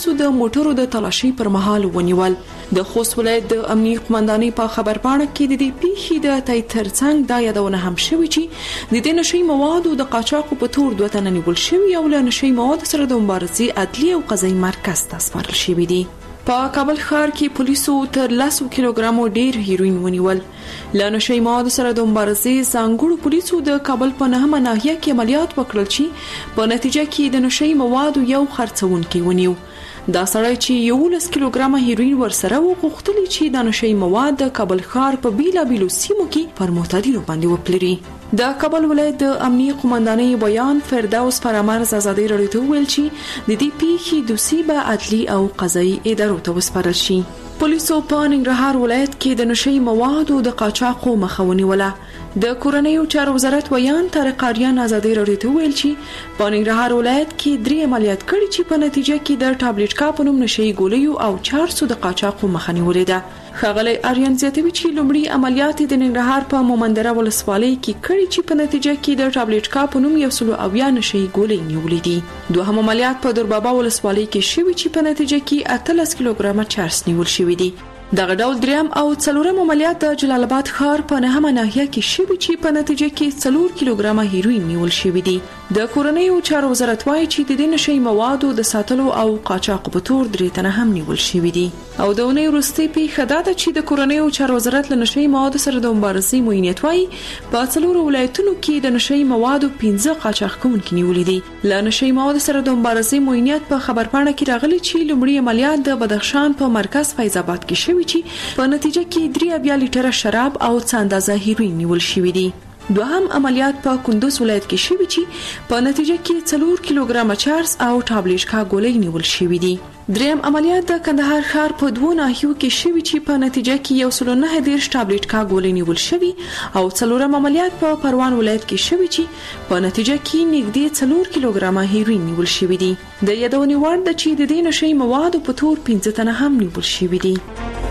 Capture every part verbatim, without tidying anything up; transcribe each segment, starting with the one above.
سو د موټرو د تلاشي پر مهال ونیول. د خوست ولایت د امنیه قومندانۍ په خبرپاڼه کې د دې پیښې د تای ترڅنګ دا یادونه هم شوې چې د دې نشي موادو د قاچاقو په تور دوه تنه نیول شوي او له نشي موادو سره د مبارزې عدلي او قضایي مرکز ته سپارل شوي دي. په کابل ښار کې پولیسو تر لسو کیلوګرامو ډیر هیروین ونیول. له نشي موادو سره د مبارزې ځانګړو پولیسو د کابل په نهمه ناحیه کې عملیات وکړل چې په نتیجه کې د نشي موادو یو خرڅونکي ونیو. دا سړی چې یولس کیلوګرامه هیروین ورسره وغوښتل چې د نشي مواد د کابل ښار په بیلا بیلو سیمو کې پر معتادینو باندې وپلوري. د کابل ولایت د امنیه قومندانۍ بیان فردوس فرامرز ازادي راډیو ته ویل چې د دې پیښې دوسیه به عدلي او قضایي ادارو ته وسپارل شي. پولیسو په ننګرهار ولایت کې د نشي موادو د قاچاقو مخه ونیوله. د کورنیو چارو وزارت ویان طارق اریان ازادي راډیو ته ویل چې په ننګرهار ولایت کې درې عملیات کړي چې په نتیجه کې د ټابلیټ کا په نوم نشي ګولیو او چهار سوه د قاچاقو مخه نیولې ده. ښاغلی اریان زیاتوي چې لومړی عملیات د ننګرهار په مومندره ولسوالۍ کې کړي چې په نتیجه کې د ټابلیټ کا په نوم یو سل اویا نشي ګولۍ نیولې دي. دوهم عملیات په دربابا ولسوالۍ کې شوي چې په نتیجه کې اتلس کیلوګرامه چرس نیول شوي دي. دغه ډول دریم او څلورم عملیات د جلال آباد ښار په نهمه ناحیه کې شوي چې په نتیجه کې څلور کیلوګرامه هیروین نیول شوي دي. د کورنیو چارو وزارت وايي چې د دې نشي موادو د ساتلو او قاچاق په تور درې تنه هم نیول شوي دي. او د اونۍ وروستۍ پیښه دا ده چې د کورنیو چارو وزارت له نشي موادو سره د مبارزې معینیت وايي په څلورو ولایتونو کې د نشي موادو پنځه قاچاق کوونکي نیولې دي. له نشي موادو سره د مبارزې معینیت په خبرپاڼه کې راغلي چې لومړی عملیات د بدخشان په مرکز فیض آباد کې شوي چې په نتیجه کې درې اویا لیټره شراب او څه اندازه هیروین نیول شوي دي. دوهم عملیات په کندوز ولایت کې شوي چې په نتیجه کې څلور کیلوګرامه چرس او ټابلیټ کا ګولۍ نیول شوي دي. دریم عملیات د کندهار ښار په دوه ناحیو کې شوي چې په نتیجه کې یو سل نه دیرش ټابلیټ کا ګولۍ نیول شوي او څلورم عملیات په پروان ولایت کې شوي چې په نتیجه کې نږدې څلور کیلوګرامه هیروین نیول شوي دي. د یادونې وړ ده چې د دې نشي موادو په تور پنځه تنه هم نیول شوي دي.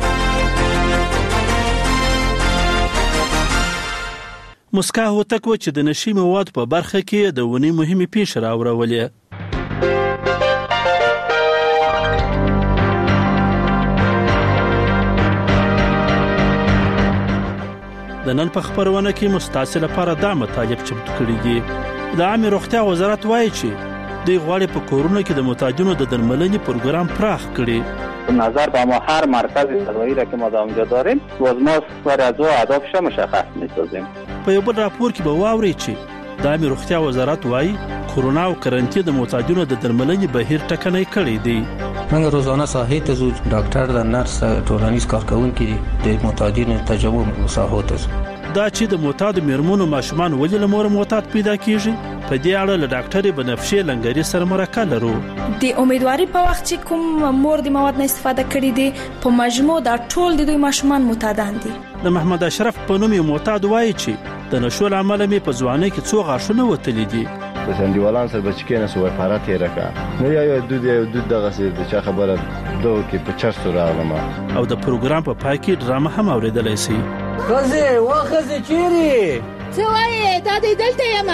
مسکا هوتک و چې د نشي مواد په برخه کې د ونې مهمه پیښه راوړولې. د نن په خبرونه کې مستعصل لپاره دا مطالب چمتو کړي دي. د عامه روغتیا وزارت وایي چې د غواړي په کورونه کې د معتادینو د درملنې پروګرام پراخ کړي. نظر به ما هر مرکز تداوی را که ما در اونجا داریم باز ما سر از او اهدافش مشخص می‌سازیم. په یو بل راپور کې به واوري چې د عامه روغتیا وزارت وایي کرونا او کرنټین د معتادینو د درملنې بهیر ټکنۍ کړی دی. موږ روزانه ساحې ته ځو، ډاکټر د نرس ټولنیز کارکونکي د معتادینو تجربه ساحو ته ځو. دا چې د معتاد میرمنو ماشومان ولې له مور معتاد پیدا کیږي په دې اړه له ډاکټر بنفشه لنګری سره مرکه لرو. د امیدواري په وخت چې کوم مور د مواد نه استفاده کړې دي په مجموع دا ټول د دوی ماشومان معتادان دي. د محمد اشرف په نوم یو معتاد وایي چې د نشو عمل می په ځوانۍ کې څو غاښونه وتلې دي. د سندیوالان سره بچکینه سو وفارات یې راکا نو یو دود یو دود دغه څه د چا خبره دوه کې په چرته راغلم او د پروګرام په پای کې ډرامه هم اوریدلای شي. خزه واخزه چیرې څه وایې دا دې دلته یما.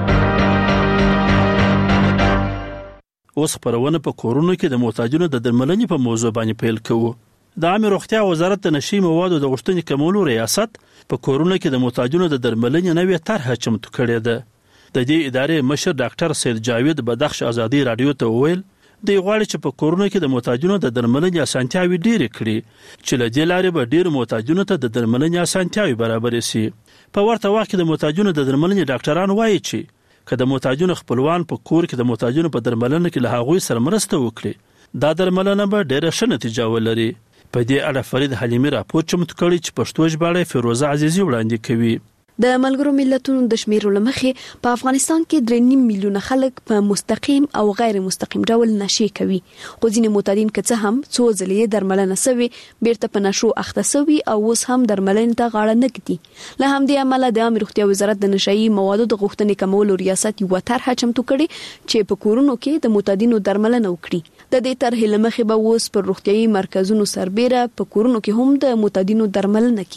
اوس خبرونه په کورونو کې د معتادینو د درملنې په موضوع باندې پیل کوو. د عامه روغتیا وزارت د نشي موادو د غوښتنې کمولو ریاست په کورونو کې د معتادینو د درملنې نوې طرحه چمتو کړې ده. د دې ادارې مشر ډاکټر سید جاوید بدخش ازادي رادیو ته وویل د غواړي چې په کورونو کې د معتادینو د درملنې اسانتیاوي ډېرې کړي چې له دې لارې به ډېر معتادینو ته د درملنې اسانتیاوي برابر شي. په ورته وخت کې د معتادینو د درملنې ډاکټران وایي چې که د معتادینو خپلوان په کور کې د معتادینو په درملنه کې له هغوی سره مرسته وکړي دا درملنه به ډېره ښه نتیجه ولري. په دې اړه فرید حلیمي راپور چمتو کړی چې پښتو ژباړه فیروزه عزیزي وړاندې کوي. د ملګرو ملتونو د شمیرو لمخې په افغانستان کې درې نیم میلیونه خلک په مستقیم او غیر مستقیم ډول نشي کوي. خو ځینې معتادین که څه هم څو ځلې درملنه سوي بیرته په نشو اخته سوي او اوس هم درملنې ته غاړه نه ږدي. له همدې امله د عامه روغتیا وزارت د نشایي موادو د غوښتنې کمولو ریاست یوه طرحه چمتو کړې چې په کورونو کې د معتادینو درملنه وکړي. د دې طرحې له مخې به اوس پر روغتیايي مرکزونو سربېره په کورونو کې هم د معتادینو درملنه کیږي.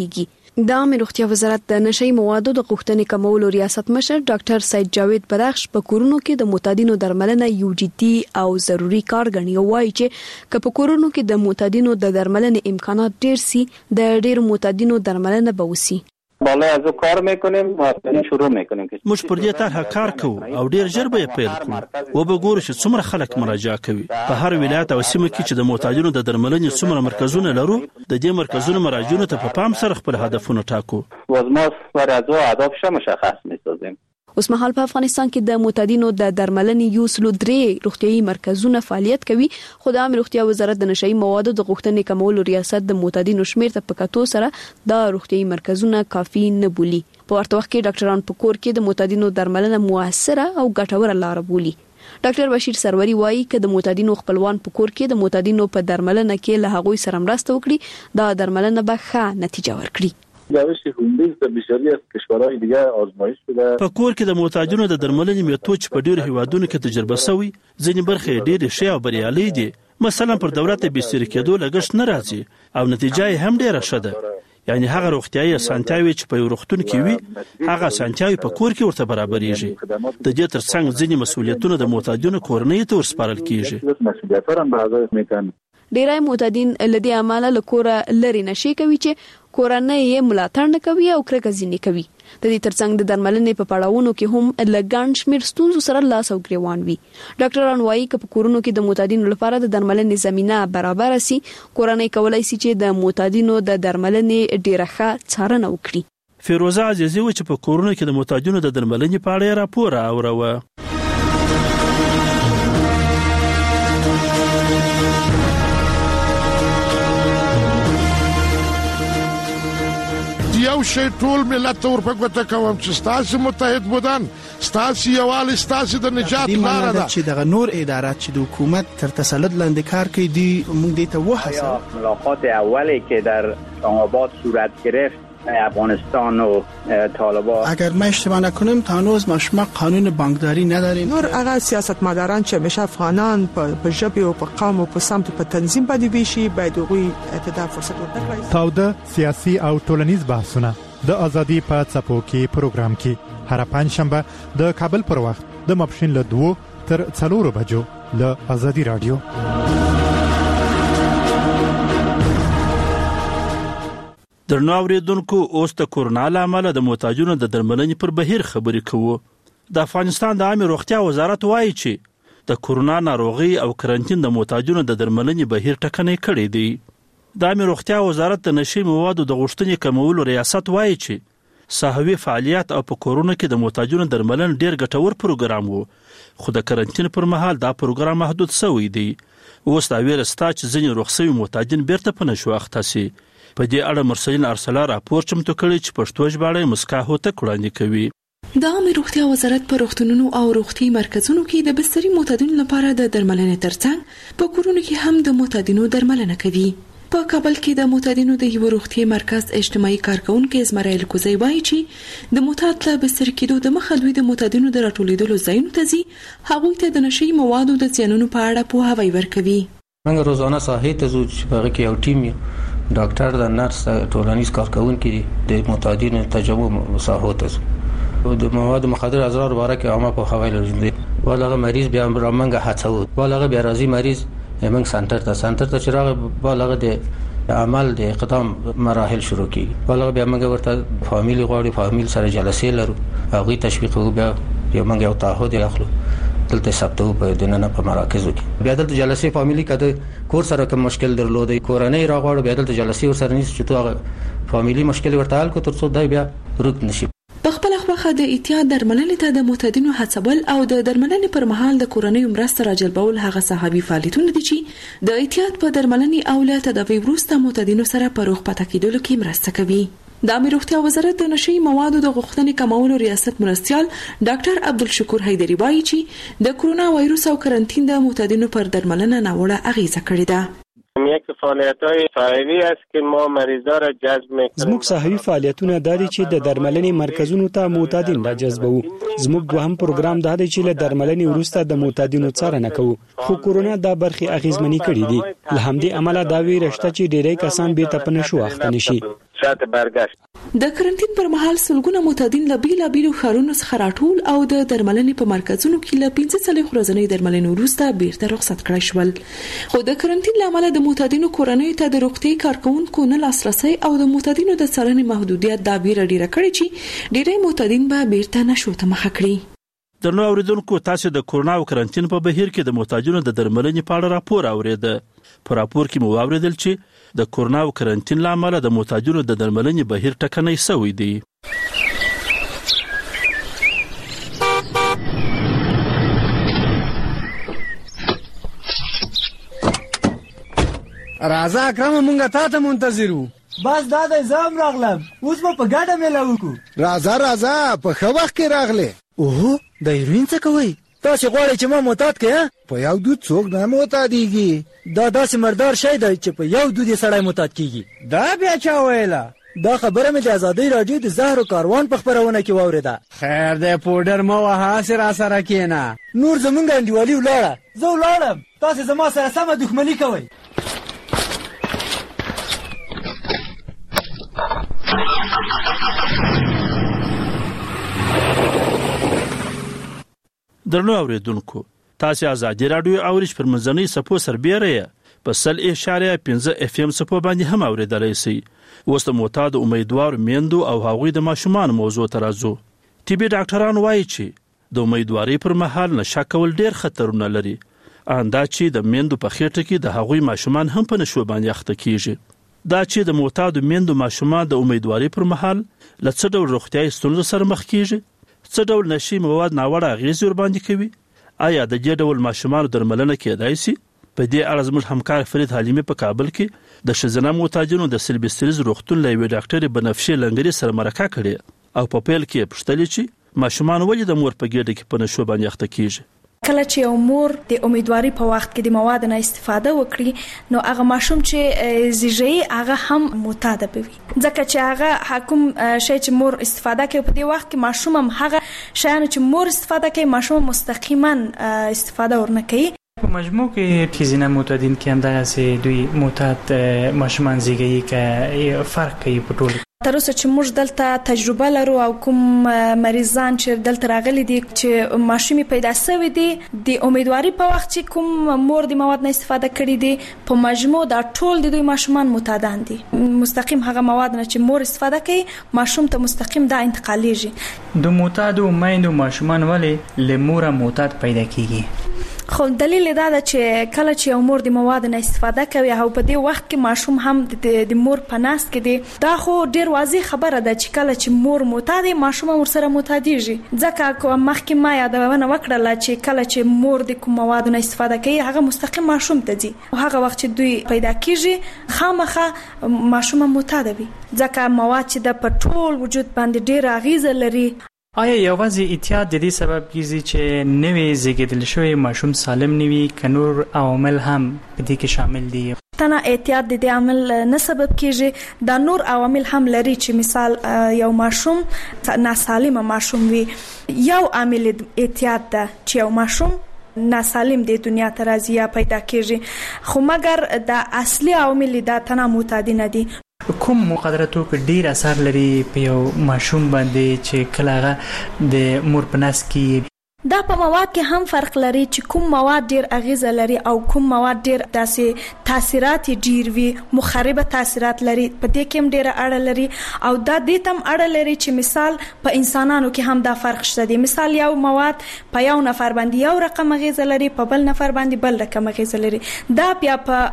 د عامه روغتیا وزارت د نشي موادو د غوښتنې کمولو ریاست مشر ډاکټر سید جاوید بدخش په کورونو کې د معتادینو درملنه یو جدي او ضروری کار ګڼي او وايي چې په کورونو کې د معتادینو د درملنې امکانات ډیر سي د ډیر معتادینو درملنه به وسی. بالا از کار میکنیم و شروع میکنیم که موږ پر دې طرح کار کوو او ډیر ژر به پیل کوو و به ګورو چې څومره خلک مراجعه کوي. په هر ولایت او سیمه کې چې د معتادینو د درملنې څومره مرکزونه لرو د دې مرکزونو مراجعونو ته په پام سره خپل هدفونه ټاکو و از ما و از اهداف مشخص میسازیم. اوس مهال په افغانستان کې د معتادینو د درملنې یو سلو درې روغتيایي مرکزونه فعالیت کوي خو د عامه روغتیا وزارت د نشئی موادو د غوښتنې کمولو ریاست د معتادینو شمیر ته په کتو سره د روغتيایي مرکزونه کافي نه بولي. په ورته وخت کې ډاکټران په کور کې د معتادینو درملنه موثره او ګټوره لار بولي. ډاکټر بشیر سروری وایي چې د معتادینو خپلوان په کور کې د معتادینو په درملنه کې له هغوی سره مرسته وکړي دا درملنه به ښه نتیجه ورکړي. روش هوندیز در بسیاری از کشورهای دیگه آزمایش شده. په کور کې د معتادینو د درملنې میتود په ډیرو هیوادونو کې تجربه شوی ځینې برخې ډېرې ښې او بریالۍ دي. مثلا پر دولت بستر کېدو لګښت نه راځي او نتیجه یې هم ډیره ښه ده. یعنی هغه روغتیايي اسانتیاوي چې په یو روغتون کې وي هغه اسانتیاوي په کور کې ورته برابرېږي. د دې ترڅنګ ځینې مسؤلیتونه د معتادینو کورنۍ ته ورسپارل کیږي. ډیرای معتادین لدی عمله لکوره لري نشي کوي چې کورنۍ یې ملاتړ نه کوي او کرکه ځینې کوي. د دې ترڅنګ د درملنې په پړاوونو کې هم لګان شمیر ستونزو سره لاس او ګریوان وي. ډاکټران وایي چې په کورونو کې د معتادینو لپاره د درملنې زمينه برابر سي کورنۍ کولای شي چې د معتادینو د درملنې ډیره ښه څارنه وکړي. فیروزه عزیزی و چې په کورونو کې د معتادینو د درملنې په اړه راپور اوروه. یو شی ټول ملت ورپګوته کوم چې ستاسو متحد بودن ستاسو یوال ستاسو د نجات لار ده چې دغه نور ادارات چې د حکومت تر تسلط لاندې کار کوي دی موږ دې ته وحسه. ملاقات اولی که در آباد صورت گرفت افغانستان و طالبان اگر ما اشتباه نکنم تا هنوز ما شما قانون بانکداری نداریم. نور هغه سیاستمداران چې همیشه افغانان په ژبه او په قوم او په سمت په تنظیم باندې ویشي باید هغوی اعتدال فرصت ورکړي. تاوده سیاسي او ټولنیز بحثونه د ازادي په څپو کې پروګرام کې هر پنځشنبه د کابل پر وخت د ماپښین له دوه تر څلورو بجو له ازادي رادیو. درنو اوریدونکو اوس د کورونا لامل د معتادینو د درملنې پر بهیر خبرې کوو. د افغانستان د عامه روغتیا وزارت وایي چې د کورونا ناروغي او کرنټین د معتادینو د درملنې بهیر ټکنۍ کړی دی. د عامه روغتیا وزارت د نشي موادو د غوښتنې کمولو ریاست وایي چې صحوي فعالیت او په کورونه کې د معتادینو درملنه ډیر ګټور پروګرام وو خو د کرنټین پر مهال دا پروګرام محدود شوی دی. اوس دا ویره ستا چې ځینې رخصوي معتادین بیرته په نشو اخته سي. په دې اړه مرسلین ارسلا راپور چمتو کړی چې پښتو ژباړه مسکا هوته وړاندې کوي. د عامه روغتیا وزارت په روغتونونو او روغتي مرکزونو کې د بستري معتادینو لپاره د درملنې ترڅنګ په کورونو کې هم د معتادینو درملنه کوي. په کابل کې د معتادینو د یو روغتي مرکز اجتماعي کارکونکو اسماعیل کوزی وایي چې د معتاد له بستر کېدو د مخه دوی د معتادینو د راټولېدلو ځایونو ته ځي هغوی ته د نشي موادو د زیانونو په اړه پوهاوی ورکوي. موږ روزانه ساحې ته ځو چې هغه کې یو ټیم ډاکټر د نرس ټولنیز کارکونکي د معتادینو تجربه ساحو ته د مواد مخدر اضرار باره کې عامه په خبري لري ولغه مریض بیا رامنګه هڅو ولغه بیا راځي مریض موږ سنټر ته سنټر ته چراغ ولغه د عمل د اقدام مراحل شروع کی ولغه بیا موږ ورته فامیلی غواړي فامیل سره جلسې لرو هغه تشویق وو بیا یو موږ یو تعهد اخلو دلته ثبتو په دننه په مراکزو کې بیا دلته جلسې فامیلی کده کور سره کوم مشکل درلودي کورنۍ راغواړي بیا دلته جلسې ور سره نيس چې تو فامیلی مشکل ورته حل کو تر څو دای بیا رک نشي. په خپل خوخه د احتیاط درملنې ته د معتادینو هڅول او د درملنې پر مهال د کورنۍ مرسته راجلبول هغه صحابي فعالیتونه دي چې د احتیاط په درملنې او له تداوی وروسته معتادینو سره په روغ پاتې کېدلو کې مرسته کوي. د عامه روغتیا وزارت د نشي موادو د غوښتنې کمولو ریاست مرستيال ډاکټر عبدالشکور حیدری وایي چې د کرونا وایروس او کرنټین د معتادینو پر درملنه ناوړه اغیزه کړې ده. یک فعالیت‌های فرعی است که ما مریضا را جذب می‌کنیم. زموږ صحوي فعالیتونه د دې چې د درملنې مرکزونو ته معتادین را جذبوو. زموږ دوهم پروګرام د دې چې له درملنې وروسته د معتادینو څارنه کوو. خو کورونا دا برخي اغیزمنې کړې دي. له همدې عمله دا ویره شته چې ډېری کسان بیرته په نشو اخته نشي. صورت برگشت. د کرنټین پر مهال سلګونه معتادین له بیلابیلو ښارونو څخه راټول او د درملنې په مرکزونو کې له پنځه څلوېښت ورځنۍ درملنې وروسته بیرته رخصت کړای شول. خو د کرنټین له امله د معتادینو کورنیو ته د روغتي کارکونکو نه لاسرسي او د معتادینو د څارنې محدودیت دا بیره ډیره کړې چې ډیری معتادین به بیرته نشو ته مخه کړي. د نو اوریدونکو تاسو د کورونا او کرنټین په بهیر کې د معتادینو د درملنې په اړه راپور اوریده. په راپور کې مو اوریدل چې د کورونا او کرنټین له امله د معتادینو د درملنې بهیر ټکنی شوی دی. راځه اکرم مونږه تا ته منتظر وو. بس دا د زم راغلم اوس به په ګډه مېله وکړو. راځه راځه په ښه وخت کې راغلې. اوهو د هیروین څه کوئ؟ تاسې غواړئ چې ما معتاد کړې؟ په یو دود څوک نه معتادېږي. دا داسې مردار شی دی چې په یو دود یې سړی معتاد کېږي. دا بیا چا ویله؟ دا خبره مې د ازادۍ راډیو د زهرو کاروان په خپرونه کې واورېده. خیر دی پوډر مه وهه هسې را سره کښېنه. نور زمونږ انډیوالي ولاړه. زه ولاړم تاسې زما سره سمه دښمني کوئ. درنو اوریدونکو تاسو ازادي رادیو او ریش پر منځنۍ صفو سربېره په سل اشاریه پنځه اف ام صفو باندې هم اوریدلای شئ. اوس د معتاد امیدوار میندو او هغوی د ماشومان موضوع ترازو. طبي ډاکټران وایي چې د امیدواري پر مهال نشه کول ډیر خطرونه لري. اندا چې د میندو په خېټه کې د هغوی ماشومان هم په نشو باندې اخته کیږي. دا چې د معتاد میندو ماشومان د امیدواري پر مهال له څه ډول روغتیايي ستونزو سره مخ کیږي، څه ډول نشي مواد ناوړه اغېز ور باندې کوي، آیا د دې ډول ماشومان درملنه کېدای شي؟ په دې اړه زموږ همکار فرید حلیمي په کابل کې د ښځینه معتادینو د سلبستریز روغتون له یوې ډاکټرې بنفشې لنګري سره مرکه کړې او په پیل کې پوښتلې چې ماشومان ولې د مور په ګېډه کې په نشو باندې اخته کیږي. کله چې یو مور د امیدواري په وخت کې د مواد نه استفاده وکړي نو هغه ماشوم چې زیږي هغه هم معتاد بوي، ځکه چې هغه حکم شي چې مور استفاده کوي په دې وخت کې ماشوم هم هغه شیان چې مور استفاده کوي ماشوم مستقیما استفاده ورنه کوي. په مجموع کې ښځینه معتادین کې هم دغسې دوی معتاد ماشومان زیږوي که فرق کوي په ټولو؟ تر اوسه چې موږ دلته تجربه لرو او کوم مریضان چې دلته راغلي دي چې ماشومې پیدا شوی دي د امیدواري په وخت چې کوم مور د مواد نه استفاده کړي دي په مجموع دا ټول د دوی ماشومان معتادان دي. مستقیم هغه مواد نه چې مور استفاده کوي ماشوم ته مستقیم دا انتقالیږي. د معتادو میندو ماشومان ولې له موره معتاد پیدا کیږي؟ خو دلیل دا ده چې کله چې یو مور د مواد نه استفاده کوي او په دې وخت کې ماشوم هم د مور په ناس کې دی دا خو ډیر واضح خبره ده چې کله چې مور معتاد ماشوم ورسره معتادیږي. ځکه کوم مخکې ما یادونه وکړه چې کله چې مور د کوم مواد نه استفاده کوي هغه مستقیم ماشوم ته ځي او هغه وخت چې دوی پیدا کیږي خامخا ماشوم معتاد وي ځکه مواد چې د په ټول وجود باندې ډیر اغیزه لري. آیا یوازې احتیاط د دې سبب کیږي چې نوې زیږیدل شوی ماشوم سالم نه وي که نور عوامل هم په دې کې شامل دي؟ تنه احتیاط د دې عامل نه سبب کیږي، دا نور عوامل هم لري چې مثال یو ماشوم ناسالم ماشوم وي. یو عامل احتیاط ده چې یو ماشوم ناسالم د دنیا ته راځي یا پیدا کیږي، خو مګر د اصلي عوامل دا تنه معتادین دي. کوم مقدراتو کې ډیر اثر لري په یو ماشوم باندې چې کله هغه د مور په نس کې؟ دا په مواد کې هم فرق لري چې کوم مواد ډیر اغیزه لري او کوم مواد ډیر داسې تاثیرات ډیر وي مخربه تاثیرات لري، په دې کې هم ډیر اړه لري او دا دې تم اړه لري چې مثال په انسانانو کې هم دا فرق شته دي. مثال یو مواد په یو نفر باندې یو رقم اغیزه لري په بل نفر باندې بل رقم اغیزه لري. دا بیا په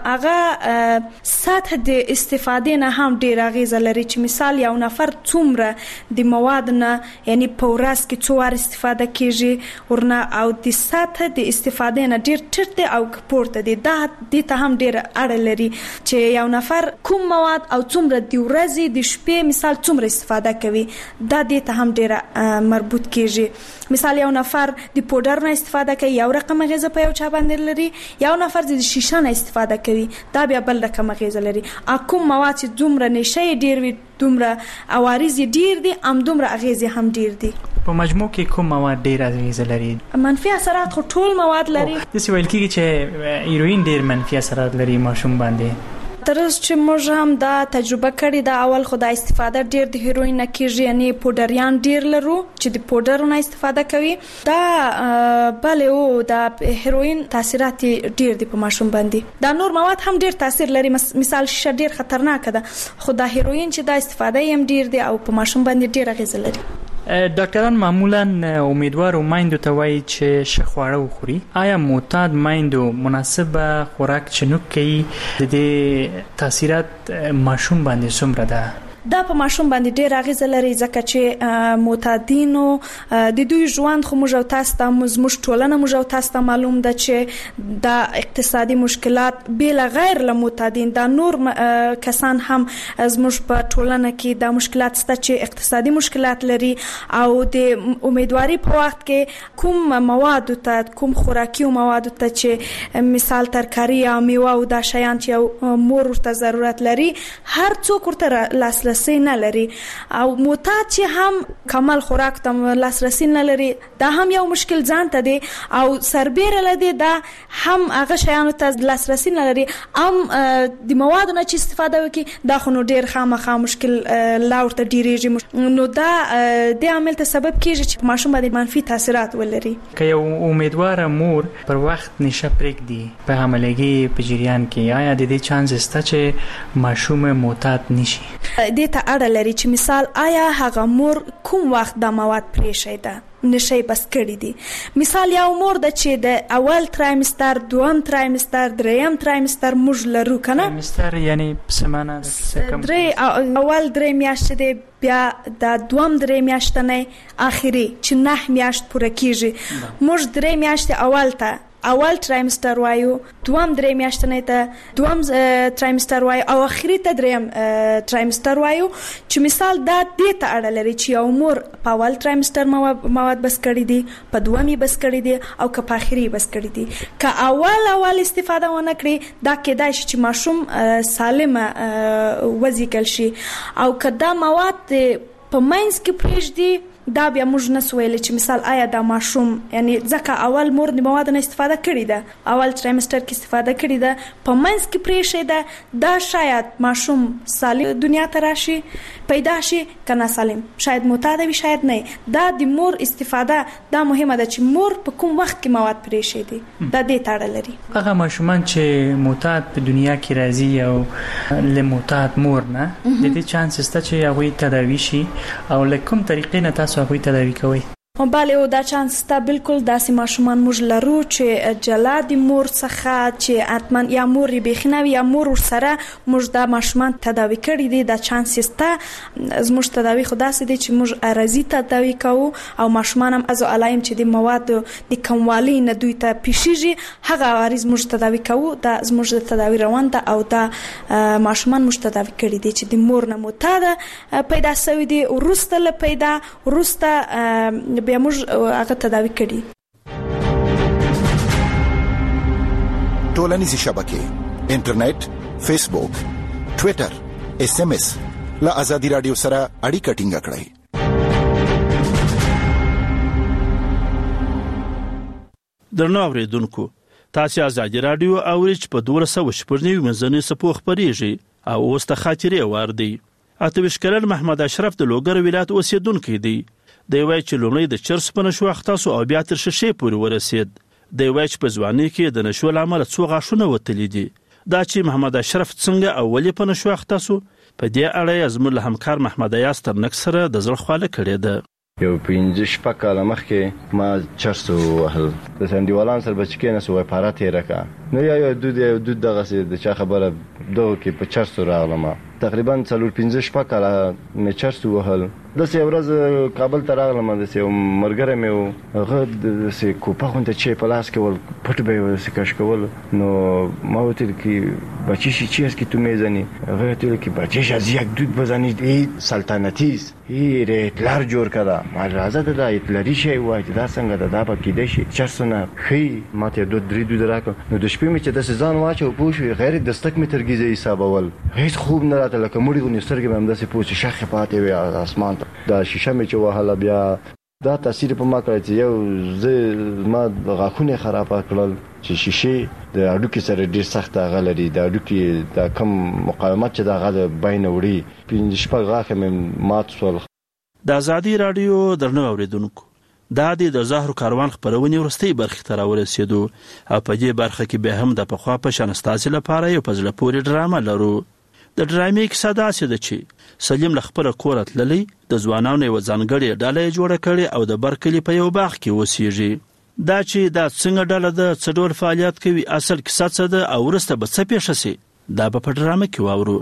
هغه سطح د استفادې نه هم ډیر اغیزه لري چې مثال یو نفر څومره د مواد نه یعنی په ورځ کې څو وار استفاده کیږي ورنه او د سطح د استفادې نه ډیر ټیټ دی او پورته دی. دا د ته هم ډیر اړه لري چې یو نفر کوم مواد او څومره د ورځې د شپې مثال څومره استفاده کوي دا د ته هم ډیر مربوط کیږي. مثال یو نفر د پودر نه استفاده کوي یو رقم غذا په یو چا باندې لري، یو نفر د شیشه نه استفاده کوي دا بیا بل رقم غذا لري. کوم مواد چې دومره نشه ډیر وي دومره عوارض ډیر دي ام دومره اغیزه هم ډیر دي. په مجموع کې کوم مواد ډیر اغیزه لري؟ منفي اثرات خو ټول مواد لري. د سی ویل کېږي چې هیروین ډیر منفي اثرات لري ماشوم باندې. تر اوسه چې موږ هم دا تجربه کړې ده، اول خو د استفاده ډیر د هیروین نه کیږي، یعنی پودریان ډیر لرو چې د پودرونو استفاده کوي. دا بله او د هیروین تاثیرات ډیر دي په ماشوم باندې. دا نور مواد هم ډیر تاثیر لري، مثال شیشه ډیر خطرناک ده، خو د هیروین چې د استفاده هم ډیر دی او په ماشوم باندې ډیر اغیز لري. ډاکټران معمولا امیدوارو میندو ته وایي چې ښه خواړه وخوري. آیا معتاد میندو مناسبه خوراک چنوک کوي؟ د دې تاثیرات ماشوم باندې څومره ده؟ دا په ماشوم باندې ډیر اغیز لري، ځکه چې معتادینو د دوی ژوند خو موږ او تاسو ته موږ ټولنه موږ او تاسو ته معلوم ده چې د اقتصادي مشکلات بل غیر له معتادین دا نور کسان هم زموږ په ټولنه کې دا مشکلات ست چې اقتصادي مشکلات لري او د امیدواري په وخت کې کوم مواد ته کوم خوراکي مواد ته چې مثال ترکاری یا میوه او دا شیان چې مور ورته ضرورت لري هر څوک ورته لاسرسی نه لري، او معتاد چې هم کمال خوراک ته لاسرسی نه لري دا هم یو مشکل ځان ته دی، او سربېره لدی دا هم هغه شیانو ته لاسرسی نه لري، هم د موادو نه چې استفاده وکړي دا خو نو ډیر خامخا مشکل لا ورته ډیریږي، نو دا د عامل ته سبب کیږي چې ماشوم باندې منفي تاثیرات ولري. که یو امیدواره مور پر وخت نشه پرېږدي په حاملګي په جریان کې، آیا د دې چانس شته چې ماشوم معتاد نشي؟ دې ته اړه لري چې مثال آیا هغه مور کوم وخت د مواد پرېښی ده نشي بس کړی دي. مثال یو مور د چې د اول ترایمستر، دوم ترایمستر، دریم ترایمستر موږ لرو کنه. ترایمستر یعنی سمانه درې اول درې میاشتې دی، بیا د دوم درې میاشتنۍ اخري چې نه میاشت پوره کیږي. موږ درې میاشتې اول ته اول ترایمستر وایو، دوم درې میاشتنۍ ته دوم ترایمستر وایو او اخري ته دریم ترایمستر وایو، چې مثال دا دې ته اړه لري چې یو مور په اول ترایمستر مواد بس کړی دي، په دومي بس کړی دي او که په اخري بس کړی دي. که اول اول استفاده ونه کړي دا کېدای شي چې ماشوم سالمه وزیږل شي، او که دا مواد په منځ کې پرېږدي دا بیا موږ نه سو ویلی چې مثال آیا دا ماشوم یعنی ځکه اول مور د موادو نه استفاده کړې ده، اول ترایمستر کې استفاده کړې ده، په منځ کې پرېښې ده، دا شاید ماشوم سالم دنیا ته راشي پیدا شي که ناسالم، شاید معتاد وي شاید نه. دا د مور استفاده دا مهمه ده چې مور په کوم وخت کې مواد پرېښې دي، دا دې ته اړه لري. هغه ماشومان چې معتاد په دنیا کې راځي او له معتاد مور نه د دې چانس شته چې هغوی تداوي شي، او له کوم طریقې نه تاسو هغوی تداوي کوئ؟ بله او دا چانس ته بالکل داسې ماشومان موږ لرو چې جلا د مور څخه چې حتما یا مور یې بیخي نه وي یا مور ورسره موږ دا ماشومان تداوي کړي دي. دا چانس شته. زموږ تداوي خو داسې دی چې موږ عرضي تداوي کوو او ماشومان هم از علایم چې د موادو د کموالي نه دوی ته پیښیږي هغه عارض موږ تداوي کوو. دا زموږ د تداوي روان ده او دا ماشومان موږ تداوي کړي دي چې د مور نه معتاده پیدا شوي دي، وروسته له پیدا وروسته بیا موږ هغه تداوي کړي. ټولنیزې شبکې انټرنیټ، فیسبوک، ټویټر، اس ام اس له ازادي رادیو سره اړیکه ټینګه کړئ. درنو اوریدونکو، تاسو ازادي رادیو اورئ په دوه سوه شپږ نوي منځنۍ سپو خبرېږي او اوس ته خاطرې وار دی. اته ویشت کلن محمد اشرف د لوګر ولایت اوسیدونکی دی. دی وایي چې لومړی د چرس په نشو اخته او بیا تر شیشې پورې ورسید. دی وایي چې په ځوانۍ کې د نشو له امله څو غاښونه وتلي دي. دا چې محمد اشرف څنګه اولې په نشو اخته سو، په دې اړه یې زموږ له همکار محمد ایاز ترنک سره د زړه خواله کړې ده. یو پنځه شپږ کاله مخکې ما چرس وهل، د سندیوالان سره بچ کې نه سو پاره تیر کا نو یا یو دود یو دود دغه د چا خبره دغه کې په چرس راغلم. تقریبا څلور پنځه شپږ کاله مې چرس وهل. د سې ورځ کابل ته راغلم، د سې مرګره مې هغه د سې کوپه خونته چې په لاس کې ول پټ به و سې کش کول. نو ما وتل کې بچی شي چې کی تو میزنی هغه تل کې بچی شي یک دود بزنی ای سلطنتیز ای ریتلر جوړ کړه. ما راځه د ایتلری شي وای دا څنګه د دا په کې دی شي چرسونه خي ماته دوه درې دود راکړه. نو د شپې مې چې د سزان واچو پوښوي غیر دستک مې ترګیزه حساب اول هیڅ خوب نه راته لکه مړی غونې سترګې مې هم داسې پوښي شخه پاتې وي اسمان ته. دا شیشه مې چې وهله بیا دا تاثیر په ما کړی چې یو زه ما غاښونه خراب کړل چې شیشه د اډوکی سره ډیر سخت هغه لري د اډوکی د کم مقاومت چې د هغه بین وړي پنځه شپږ غاښه مې مات شول. د ازادي رادیو درنو اوریدونکو دا د زهرو کاروان خبرونه ورستي برخه تر ورسېدو او په دې برخه کې به هم د پخوا په شان ستاسو لپاره یو پزله پوری ډرامه لرو. د ډرامې کیسه داسې ده چې سلیم له خپل کور تللی د ځوانانو یو ځانګړی ډله جوړه کړي او د برکلی په یو باغ کې اوسېږي. دا چې دا څنګه ډله د څه ډول فعالیت کوي اصل کیسه څه ده او ورسته به څه پیښ شي دا به په ډرامه کې واورو.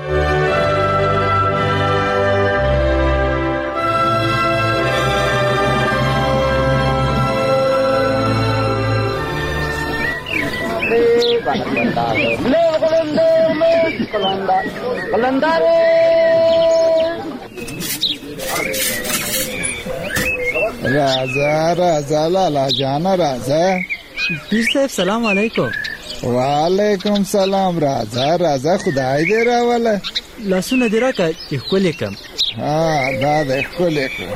राजा राजा लाला जाना राजा पीर साहब सलाम वालेकुम. वालेकुम सलाम राजा राजा खुदाई दे रहा वाला लहसुन दे का इकोलेकम. हाँ दादा इकोलेकम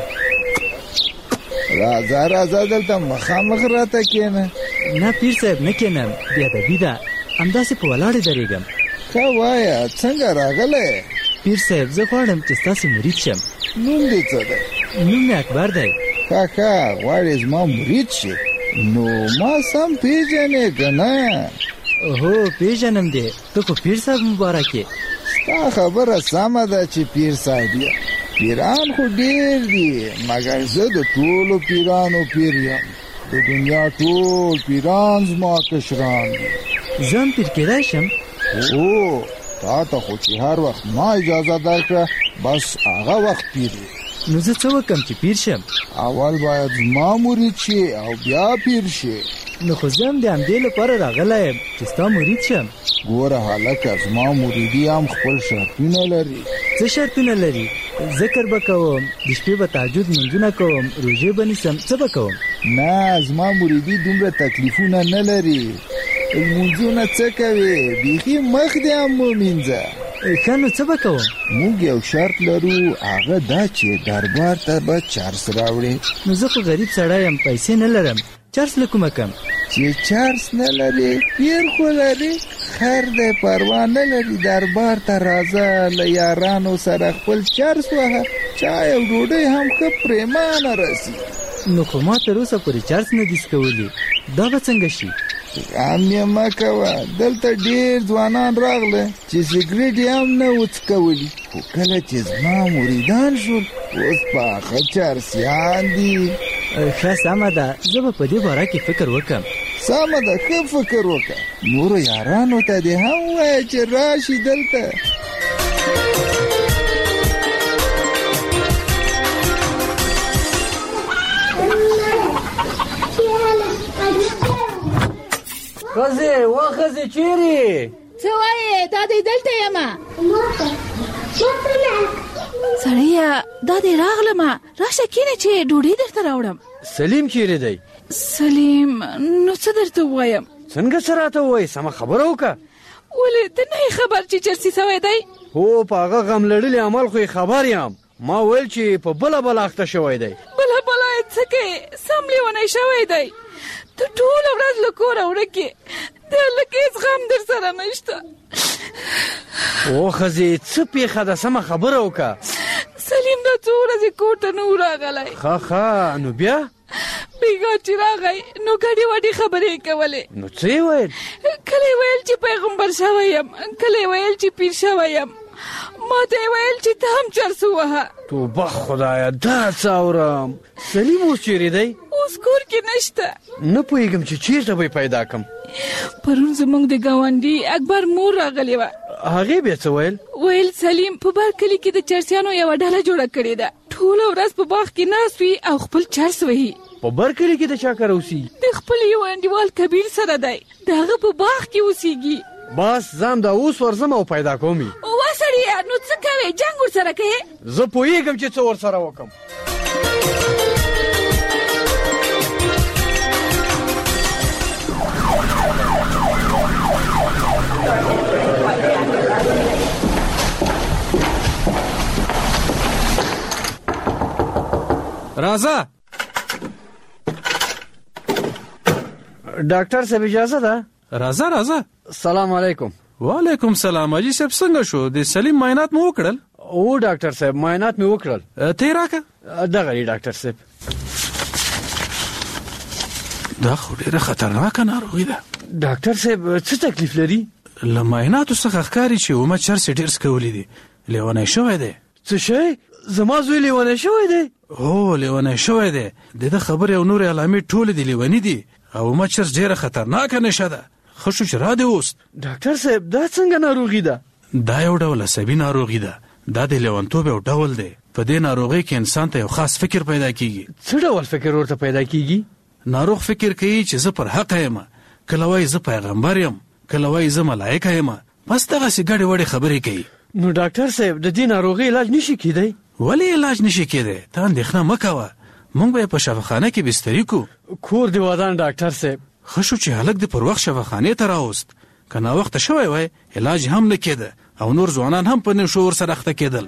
राजा राजा दलता मखामख रहता किए ना ना पीर साहब न के नाम बिया द बिदा अंदा से पवलाड़े दरेगम का वाया څنګه راغله पीर साहब زه غواړم چې تاسو مرید شم. نوم دې څه ده؟ نوم مې اکبر دی. کاکا غواړې زما مرید شي نو ما سم پیژنې که نه؟ هو پیژنم دی. ته خو پیر صاحب مبارک یې. ستا خبره سمه ده چې پیر صاحب یې. پیران خو ډېر دي مګر زه د ټولو پیرانو پیر یم. د دنیا ټول پیران زما کشران دي. زه هم پیر کېدای شم؟ هو تا ته خو چې هر وخت ما اجازه درکړه بس هغه وخت پیر یې. نو زه څه وکړم چې پیر شم؟ اول باید زما مرید شي او بیا پیر شي. نو خو زه هم د همدې لپاره راغلی یم چې ستا مرید شم. ګوره هلکه زما مریدي هم خپل شرطونه لري. څه شرطونه لري؟ ذکر به کوم، د شپې به تهجد لمونځونه کوم، روژې به نیسم، څه به کوم؟ نه زما مریدي دومره تکلیفونه نه لري. لمونځونه څه کوې؟ بیخي مخ دې هم ومینځه. ښه نو څه به کوم؟ موږ یو شرط لرو هغه دا چې دربار ته به چارس راوړې. نو زه خو غریب سړی یم پیسې نه لرم، چارس له کومه کم؟ چې چارس نه لرې پیر خو لرې خیر دی پروا نه لري. دربار ته راځه له یارانو سره خپل چارس وهه چای او ډوډۍ هم ښه پرېمانه رسي. نو خو ما تر اوسه پورې چارس نه دي څکولي، دا به څنګه شي؟ غم یې مه کوه دلته ډېر ځوانان راغله چې سګرټ یې هم نه و څکولي خو کله چې زما مریدان شول اوس پاخه چارسیان دي. ښه سمه ده زه به په دې باره کې فکر وکړم. سمه ده ښه فکر وکړه. نورو یارانو ته دې هم ووایه چې راشي دلته. خزه و خزه چیرې؟ څه وایې دا دې دلته یمه. سړیه دا دې راغلمه راشه کینه چې ډوډۍ درته راوړم. سلیم چیرې دی؟ سلیم نو څه درته ووایم؟ څنګه څه راته ووایې سمه خبره وکړه. ولې ته نه خبر چې چرسي سوی دی؟ هو په هغه غم لړلي عمل خو خبر یم. ما ویل چې په بله بله اخته شوی دی. بله بله یې څه کوې؟ سم لیونی شوی دی. ته ټوله ورځ له کوره ورکې د هلک هېڅ غم در سره نشته. او ښځې څه پېښه ده سمه خبره وکړه. سلیم دا څو ورځې کور ته نه و راغلی. ښه ښه نو بیا؟ بېګا چې راغی نو ګډې وډې خبرې یې کولې. نو څه یې ویل؟ کله یې ویل چې پیغمبر شوی یم، کله یې ویل چې پیر شوی یم، ما ته یې ویل چې ته هم چرس ووهه. توبه خدایه دا څه اورم. سلیم اوس چیرې دی؟ اوس کور کې نشته. نه پوهېږم چې چېرته به یې پیدا کړم. پرون زموږ د ګاونډي اکبر مور راغلې وه. هغې بیا څه ویل؟ ویل سلیم په بر کلي کې د چرسیانو یوه ډله جوړه کړې ده. ټوله ورځ په باغ کې ناست وي او خپل چرس وهي. په بر کلي کې د چا کره اوسېږي؟ د خپل یو انډیوال کبیر سره دی، د هغه په باغ کې اوسېږي. بس زه هم دا اوس ورځم او پیدا کوم یې. وا سړیه نو څه کوې؟ جنګ ورسره کوې؟ زه پوهېږم چې څه ورسره وکړم. راځه ډاکټر صاحب اجازه ده؟ راځه راځه. سلام علیکم. وعلیکم سلام. اجي صاحب څنګه شو؟ د سلیم معاینات مو وکړل؟ او ډاکټر صاحب معاینات مې وکړل. ته راکه دغه دی ډاکټر صاحب. دا خو ډیره خطرناکه ناروغي ده. ډاکټر صاحب څه تکلیف لري؟ له معایناتو څخه ښکاري چې اومه چرس ډیر سکولی دي. لیونی شوی دی. څه شی؟ زما زوی لیونی شوی دی؟ هو لیونی شوی دی. د خبرې او نور علامې ټول دي لیونی دي او اومه چرس ډیره خطرناکه نشه ده. خشو چې را دی اوست. ډاکټر صاحب دا څنګه ناروغي ده؟ دا یو ډول عصبي ناروغي ده. دا د لیونتوب یو ډول دی. په دې ناروغي کې انسان ته یو خاص فکر پیدا کیږي. څه ډول فکر ورته پیدا کیږي؟ ناروغ فکر کوي چې زه پر حق یم، کله وایي زه پیغمبر یم، کله وایي زه ملائکه یم. بس دغسې ګډې وډې خبرې کوي. نو ډاکټر صاحب د دې ناروغي علاج نشي کیدی؟ ولې علاج نشي کیدی؟ ته اندېښنه مه کوه. موږ به یې په شفاخانه کې بستري کو. کور دې ودان ډاکټر صاحب. ښه شو چې هلک دې پر وخت شفاخانې ته راوست. که ناوخته شوی وای علاج هم نه کېده او نور ځوانان هم په نیم شعور سره اخته کېدل.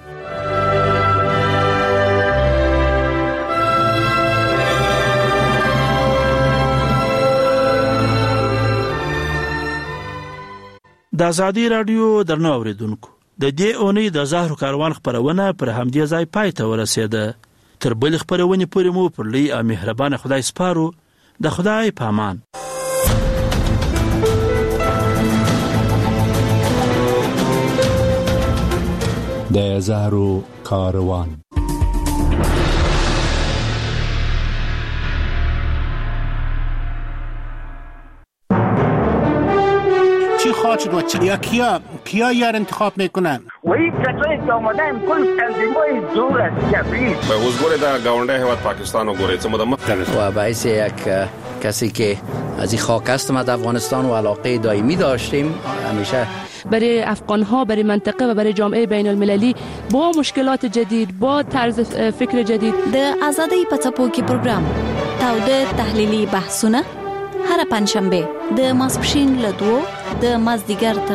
د ازادي راډیو درنو اوریدونکو، د دې اونۍ د زهرو کاروان خپرونه پر همدې ځای پای ته ورسېده. تر بل خپرونې پورې مو پر لوی او مهربان خدای سپارو. د خدای پامان. د زهرو کاروان. چی خواهد شد و چی کیا کیا یار انتخاب میکنن؟ وی کسایی که آمدن کل تنظیمای دور از کبیر. به حضور در گاونده هواد پاکستان و گوره چه مدام و باعث یک کسی که از این خاک هستم از افغانستان و علاقه دائمی داشتیم همیشه برای افغان‌ها، برای منطقه و برای جامعه بین المللی با مشکلات جدید، با طرز فکر جدید. د آزادۍ په څپو کې پروګرام تاوده تحلیلي بحثونه هر پنځشنبه د ماسپښین له دوه د مازدیګر